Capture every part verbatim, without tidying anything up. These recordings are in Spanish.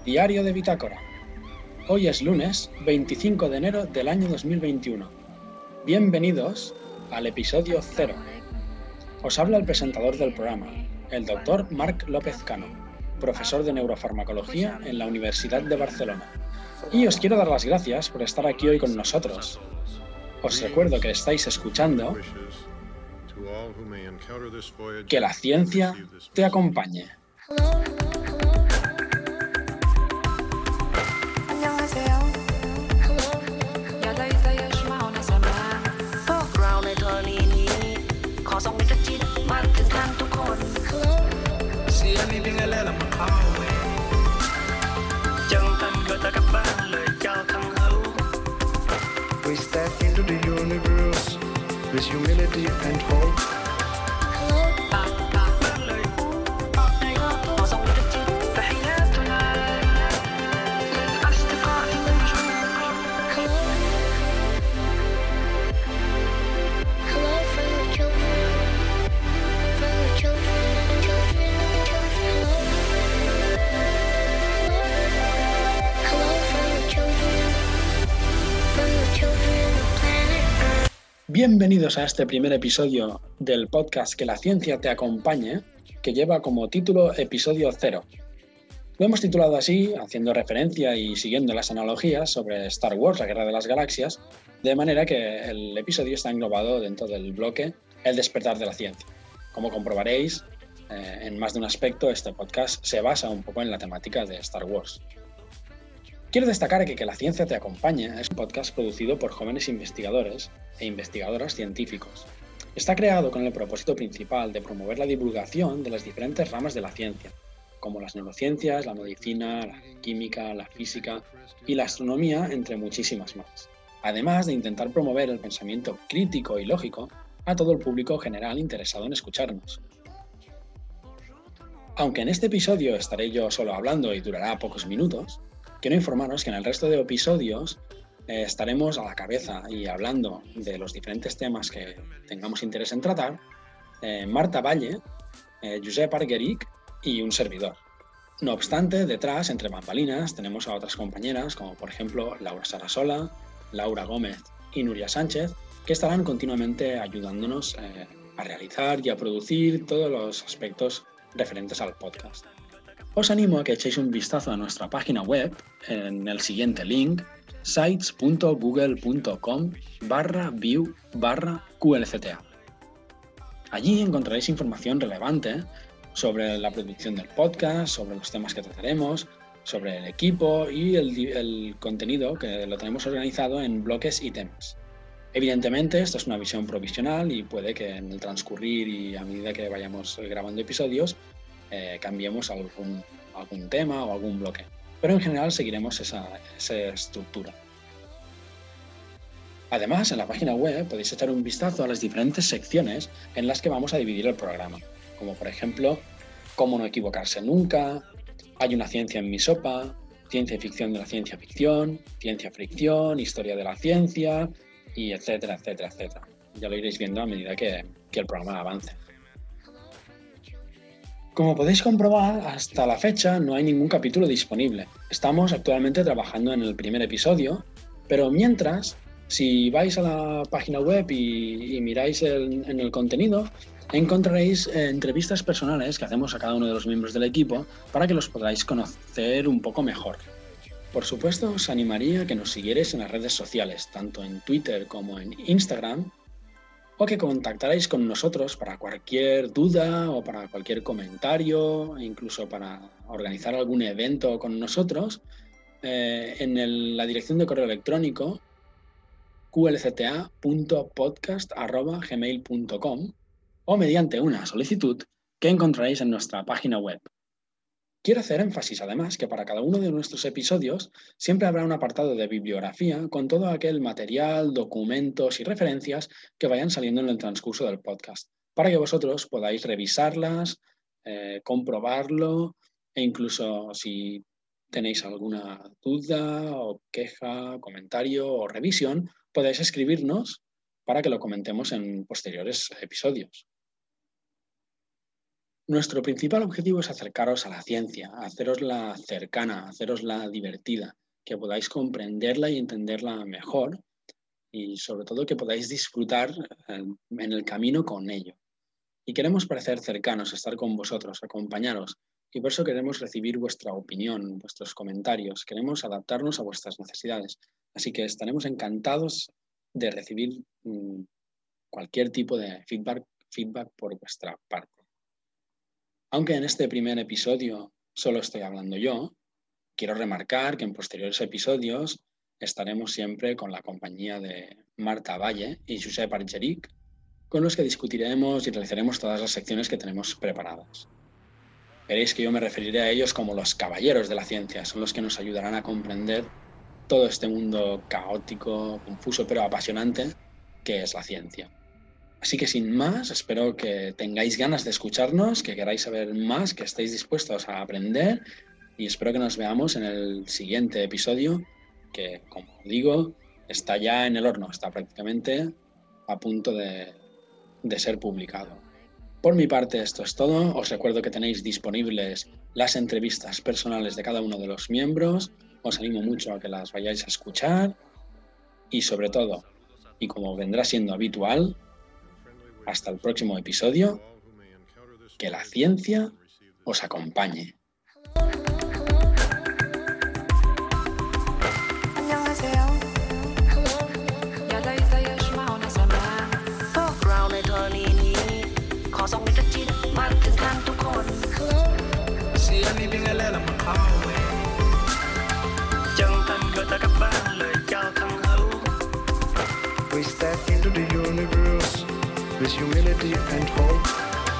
Diario de Bitácora. Hoy es lunes veinticinco de enero del año dos mil veintiuno. Bienvenidos al episodio cero. Os habla el presentador del programa, el doctor Marc López Cano, profesor de neurofarmacología en la Universidad de Barcelona. Y os quiero dar las gracias por estar aquí hoy con nosotros. Os recuerdo que estáis escuchando Que la ciencia te acompañe. We step into the universe with humility and hope. Bienvenidos a este primer episodio del podcast Que la ciencia te acompañe, que lleva como título Episodio Cero. Lo hemos titulado así, haciendo referencia y siguiendo las analogías sobre Star Wars, la Guerra de las Galaxias, de manera que el episodio está englobado dentro del bloque El despertar de la ciencia. Como comprobaréis, eh, en más de un aspecto, este podcast se basa un poco en la temática de Star Wars. Quiero destacar que Que la ciencia te acompañe es un podcast producido por jóvenes investigadores e investigadoras científicos. Está creado con el propósito principal de promover la divulgación de las diferentes ramas de la ciencia, como las neurociencias, la medicina, la química, la física y la astronomía, entre muchísimas más. Además de intentar promover el pensamiento crítico y lógico a todo el público general interesado en escucharnos. Aunque en este episodio estaré yo solo hablando y durará pocos minutos, quiero informaros que en el resto de episodios eh, estaremos a la cabeza y hablando de los diferentes temas que tengamos interés en tratar, eh, Marta Valle, eh, Josep Argueric y un servidor. No obstante, detrás, entre bambalinas, tenemos a otras compañeras como por ejemplo Laura Sarasola, Laura Gómez y Nuria Sánchez, que estarán continuamente ayudándonos eh, a realizar y a producir todos los aspectos referentes al podcast. Os animo a que echéis un vistazo a nuestra página web en el siguiente link, sites.google.com barra view barra QLCTA. Allí encontraréis información relevante sobre la producción del podcast, sobre los temas que trataremos, sobre el equipo y el, el contenido que lo tenemos organizado en bloques y temas. Evidentemente, esto es una visión provisional y puede que en el transcurrir y a medida que vayamos grabando episodios, Eh, cambiemos algún, algún tema o algún bloque. Pero en general seguiremos esa, esa estructura. Además, en la página web podéis echar un vistazo a las diferentes secciones en las que vamos a dividir el programa, como por ejemplo, cómo no equivocarse nunca, hay una ciencia en mi sopa, ciencia y ficción de la ciencia ficción, ciencia fricción, historia de la ciencia, y etcétera, etcétera, etcétera. Ya lo iréis viendo a medida que, que el programa avance. Como podéis comprobar, hasta la fecha no hay ningún capítulo disponible. Estamos actualmente trabajando en el primer episodio, pero mientras, si vais a la página web y, y miráis el, en el contenido, encontraréis eh, entrevistas personales que hacemos a cada uno de los miembros del equipo para que los podáis conocer un poco mejor. Por supuesto, os animaría a que nos siguierais en las redes sociales, tanto en Twitter como en Instagram, o que contactarais con nosotros para cualquier duda o para cualquier comentario, e incluso para organizar algún evento con nosotros, eh, en el, la dirección de correo electrónico q l c t a punto podcast arroba gmail punto com o mediante una solicitud que encontraréis en nuestra página web. Quiero hacer énfasis, además, que para cada uno de nuestros episodios siempre habrá un apartado de bibliografía con todo aquel material, documentos y referencias que vayan saliendo en el transcurso del podcast, para que vosotros podáis revisarlas, eh, comprobarlo e incluso si tenéis alguna duda o queja, comentario o revisión, podáis escribirnos para que lo comentemos en posteriores episodios. Nuestro principal objetivo es acercaros a la ciencia, hacerosla cercana, hacerosla divertida, que podáis comprenderla y entenderla mejor y sobre todo que podáis disfrutar en el camino con ello. Y queremos parecer cercanos, estar con vosotros, acompañaros, y por eso queremos recibir vuestra opinión, vuestros comentarios, queremos adaptarnos a vuestras necesidades. Así que estaremos encantados de recibir mmm, cualquier tipo de feedback, feedback por vuestra parte. Aunque en este primer episodio solo estoy hablando yo, quiero remarcar que en posteriores episodios estaremos siempre con la compañía de Marta Valle y Josep Argeric, con los que discutiremos y realizaremos todas las secciones que tenemos preparadas. Veréis que yo me referiré a ellos como los caballeros de la ciencia, son los que nos ayudarán a comprender todo este mundo caótico, confuso pero apasionante que es la ciencia. Así que sin más, espero que tengáis ganas de escucharnos, que queráis saber más, que estéis dispuestos a aprender y espero que nos veamos en el siguiente episodio que, como digo, está ya en el horno, está prácticamente a punto de, de ser publicado. Por mi parte esto es todo, os recuerdo que tenéis disponibles las entrevistas personales de cada uno de los miembros, os animo mucho a que las vayáis a escuchar y sobre todo, y como vendrá siendo habitual, hasta el próximo episodio, que la ciencia os acompañe. We step into the universe with humility and hope.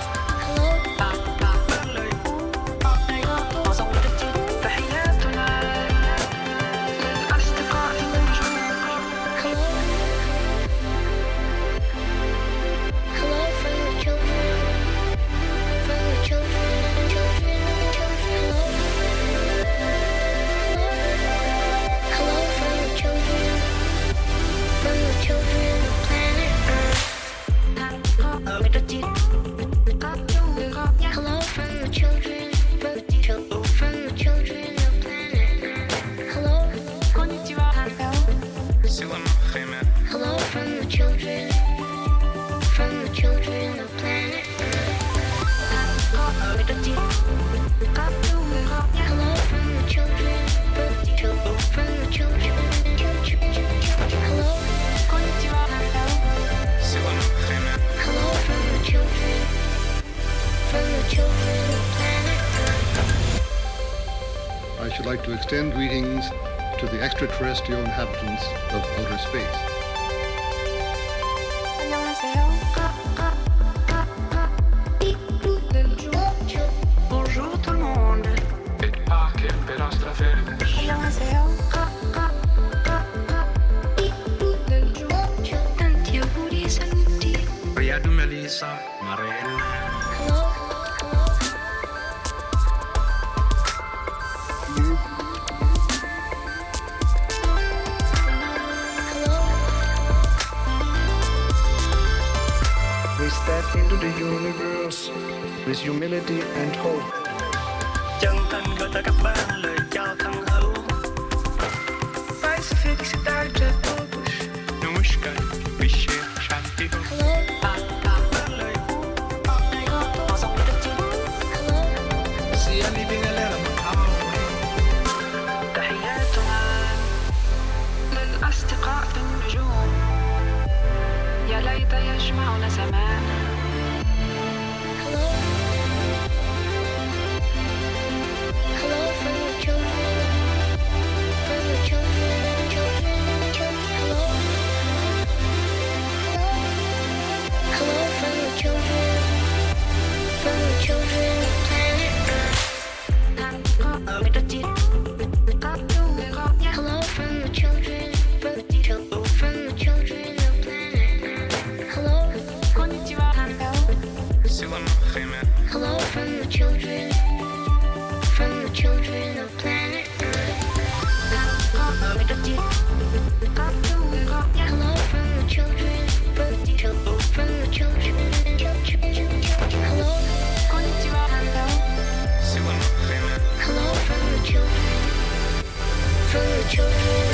I should like to extend greetings to the extraterrestrial inhabitants of outer space. Bonjour tout le monde. Et Pâques per Astrafernes. Riadu Melissa Marina. We step into the universe with humility and hope. Chân thành gửi tới các bạn lời chào thân hữu. Vai se felicidade a todos. Namaskar, Vishe Shanti Ho. تحياتنا للأصدقاء في النجوم. يا ليت يجمعنا زمان. Hello from the children, from the children of planet Earth. Hello from the children, from the children, hello. children